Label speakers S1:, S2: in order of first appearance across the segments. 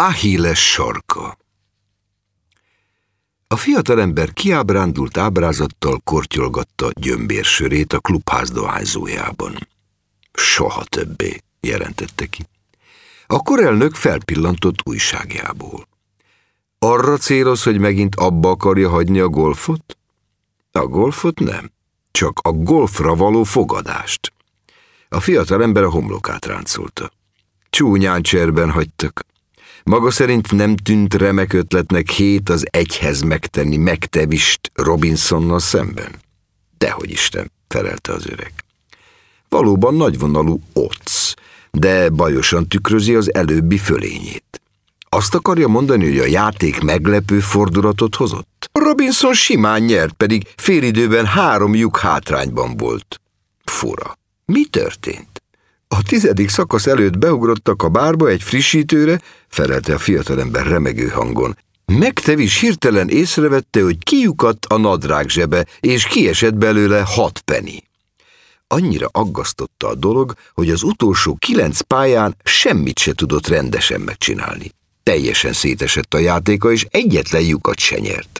S1: Achilles sarka. A fiatalember kiábrándult ábrázattal kortyolgatta gyömbérsörét a klubház dohányzójában. Soha többé, jelentette ki. A korelnök felpillantott újságjából. Arra céloz, hogy megint abba akarja hagyni a golfot? A golfot nem, csak a golfra való fogadást. A fiatalember a homlokát ráncolta. Csúnyán cserben hagytak. Maga szerint nem tűnt remek ötletnek 7 az 1-hez megtenni McTavist Robinsonnal szemben? Dehogy Isten, felelte az öreg. Valóban nagyvonalú occ, de bajosan tükrözi az előbbi fölényét. Azt akarja mondani, hogy a játék meglepő fordulatot hozott? Robinson simán nyert, pedig félidőben 3 lyuk hátrányban volt. Fura. Mi történt? A 10. szakasz előtt beugrottak a bárba egy frissítőre, felelte a fiatalember remegő hangon. McTavish hirtelen észrevette, hogy kiukadt a nadrág zsebe, és kiesett belőle 6 penny. Annyira aggasztotta a dolog, hogy az utolsó 9 pályán semmit se tudott rendesen megcsinálni. Teljesen szétesett a játéka, és egyetlen lyukat se nyert.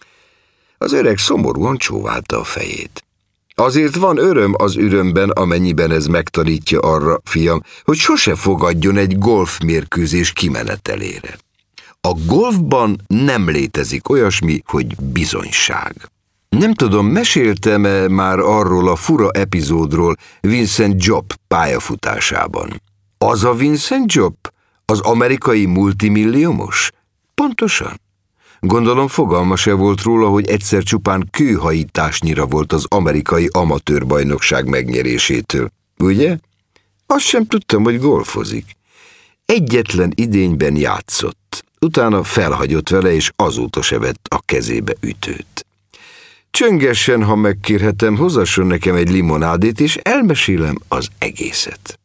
S1: Az öreg szomorúan csóválta a fejét. Azért van öröm az ürömben, amennyiben ez megtanítja arra, fiam, hogy sose fogadjon egy golfmérkőzés kimenetelére. A golfban nem létezik olyasmi, hogy bizonyság. Nem tudom, meséltem-e már arról a fura epizódról Vincent Jopp pályafutásában. Az a Vincent Jopp? Az amerikai multimilliómos? Pontosan. Gondolom fogalma se volt róla, hogy egyszer csupán kőhajításnyira volt az amerikai amatőrbajnokság megnyerésétől. Ugye? Azt sem tudtam, hogy golfozik. Egyetlen idényben játszott. Utána felhagyott vele, és azóta se vett a kezébe ütőt. Csöngessen, ha megkérhetem, hozasson nekem egy limonádét, és elmesélem az egészet.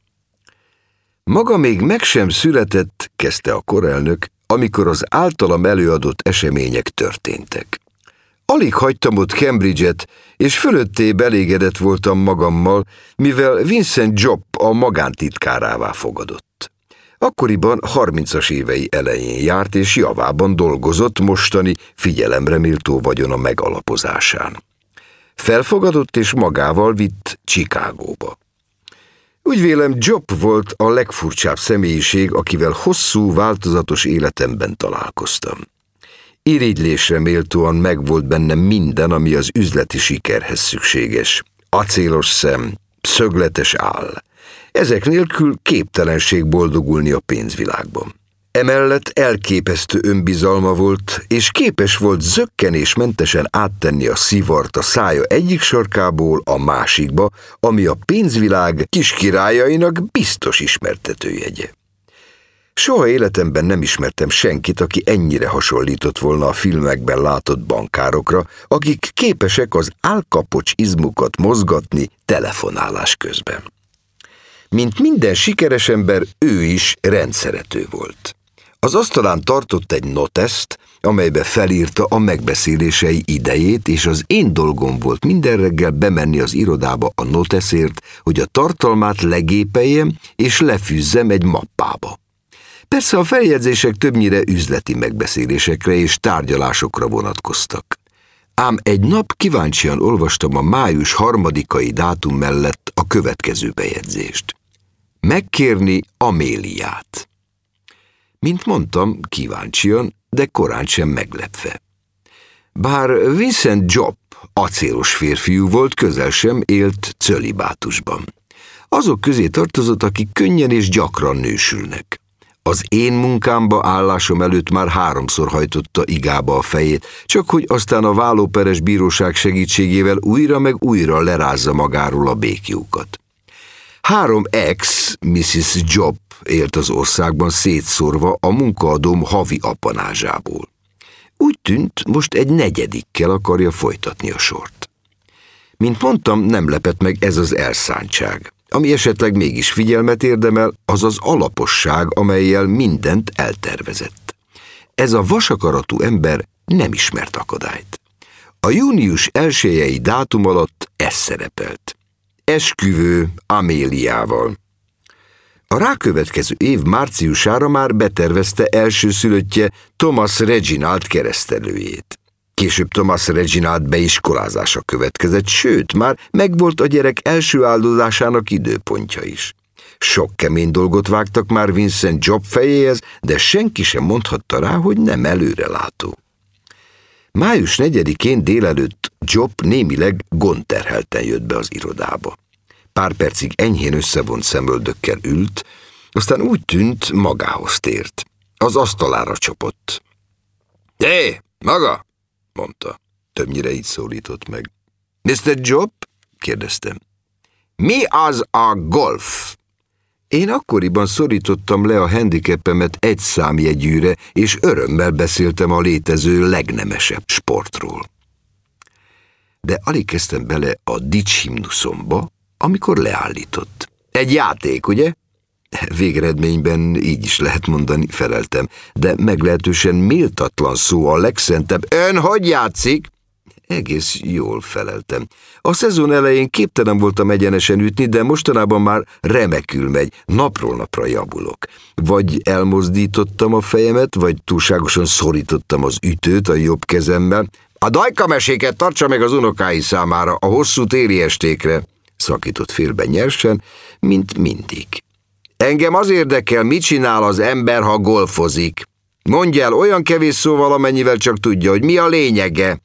S1: Maga még meg sem született, kezdte a korelnök, amikor az általam előadott események történtek. Alig hagytam ott Cambridge-et, és fölöttébb elégedett voltam magammal, mivel Vincent Jopp a magántitkárává fogadott. Akkoriban 30-as évei elején járt, és javában dolgozott mostani figyelemre méltó vagyona megalapozásán. Felfogadott és magával vitt Chicagóba. Úgy vélem, Jopp volt a legfurcsább személyiség, akivel hosszú, változatos életemben találkoztam. Irigylésre méltóan megvolt bennem minden, ami az üzleti sikerhez szükséges. Acélos szem, szögletes áll. Ezek nélkül képtelenség boldogulni a pénzvilágban. Emellett elképesztő önbizalma volt, és képes volt zökkenésmentesen áttenni a szivart a szája egyik sarkából a másikba, ami a pénzvilág kiskirályainak biztos ismertetőjegye. Soha életemben nem ismertem senkit, aki ennyire hasonlított volna a filmekben látott bankárokra, akik képesek az állkapocs izmukat mozgatni telefonálás közben. Mint minden sikeres ember, ő is rendszerető volt. Az asztalán tartott egy noteszt, amelybe felírta a megbeszélései idejét, és az én dolgom volt minden reggel bemenni az irodába a noteszért, hogy a tartalmát legépeljem és lefűzzem egy mappába. Persze a feljegyzések többnyire üzleti megbeszélésekre és tárgyalásokra vonatkoztak. Ám egy nap kíváncsian olvastam a május 3-ai dátum mellett a következő bejegyzést. Megkérni Améliát. Mint mondtam, kíváncsian, de korán sem meglepve. Bár Vincent Jopp acélos férfiú volt, közel sem élt cölibátusban. Azok közé tartozott, akik könnyen és gyakran nősülnek. Az én munkámba állásom előtt már 3-szor hajtotta igába a fejét, csak hogy aztán a vállóperes bíróság segítségével újra meg újra lerázza magáról a béklyókat. 3 ex-Mrs. Jopp élt az országban szétszórva a munkaadóm havi apanázsából. Úgy tűnt, most egy 4. akarja folytatni a sort. Mint mondtam, nem lepett meg ez az elszántság. Ami esetleg mégis figyelmet érdemel, az az alaposság, amellyel mindent eltervezett. Ez a vasakaratú ember nem ismert akadályt. A június 1-i dátum alatt ez szerepelt. Esküvő Améliával. A rákövetkező év márciusára már betervezte elsőszülöttje Thomas Reginald keresztelőjét. Később Thomas Reginald beiskolázása következett, sőt, már megvolt a gyerek első áldozásának időpontja is. Sok kemény dolgot vágtak már Vincent Job fejéhez, de senki sem mondhatta rá, hogy nem előrelátó. Május 4-én délelőtt Job némileg gondterhelten jött be az irodába. Pár percig enyhén összevont szemöldökkel ült, aztán úgy tűnt, magához tért. Az asztalára csapott. – Hé, maga! – mondta. Többnyire így szólított meg. – Mr. Job? – kérdeztem. – Mi az a golf? Én akkoriban szorítottam le a handicapemet egy számjegyűre, és örömmel beszéltem a létező legnemesebb sportról. De alig kezdtem bele a dicshimnuszomba, amikor leállított. Egy játék, ugye? Végeredményben így is lehet mondani, feleltem, de meglehetősen méltatlan szó a legszentebb. Ön hogy játszik? Egész jól feleltem. A szezon elején képtelen voltam egyenesen ütni, de mostanában már remekül megy, napról napra javulok. Vagy elmozdítottam a fejemet, vagy túlságosan szorítottam az ütőt a jobb kezemmel. A dajkameséket tartsa meg az unokái számára a hosszú téli estékre, szakított félbe nyersen, mint mindig. Engem az érdekel, mit csinál az ember, ha golfozik. Mondj el olyan kevés szóval, amennyivel csak tudja, hogy mi a lényege.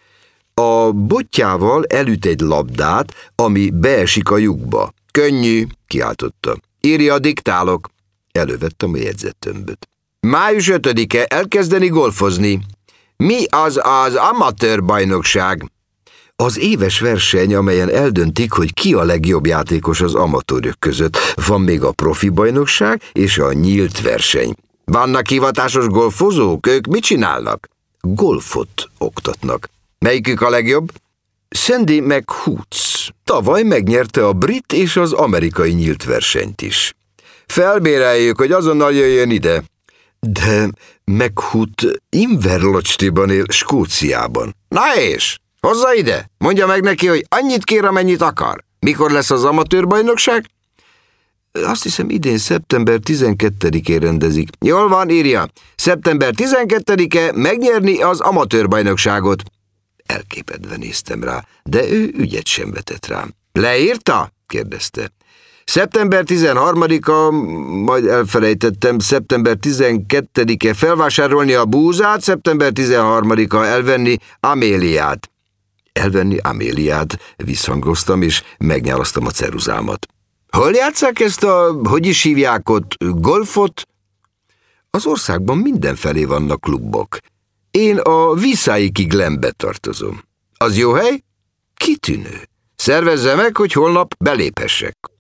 S1: A botjával elüt egy labdát, ami beesik a lyukba. Könnyű, kiáltotta. Írja, diktálok. Elővettem a jegyzettömböt. Május 5-e, elkezdeni golfozni. Mi az az amatőr bajnokság? Az éves verseny, amelyen eldöntik, hogy ki a legjobb játékos az amatőrök között. Van még a profi bajnokság és a nyílt verseny. Vannak hivatásos golfozók? Ők mit csinálnak? Golfot oktatnak. Melyikük a legjobb? Sandy McHoots. Tavaly megnyerte a brit és az amerikai nyílt versenyt is. Felbéreljük, hogy azonnal jöjjön ide. De McHoot Inverlochtiban él, Skóciában. Na és? Hozza ide! Mondja meg neki, hogy annyit kér, amennyit akar. Mikor lesz az amatőrbajnokság? Azt hiszem, idén szeptember 12-én rendezik. Jól van, írja. Szeptember 12-e megnyerni az amatőrbajnokságot. Elképedve néztem rá, de ő ügyet sem vetett rám. Leírta? kérdezte. Szeptember 13-a, majd elfelejtettem, szeptember 12-e felvásárolni a búzát, szeptember 13-a elvenni Améliát. Elvenni Améliát, visszhangoztam, és megnyálasztam a ceruzámat. Hol játsszák ezt hogy is hívják ott, golfot? Az országban mindenfelé vannak klubok. Én a Visaiki Glenbe tartozom. Az jó hely? Kitűnő. Szervezze meg, hogy holnap beléphessek.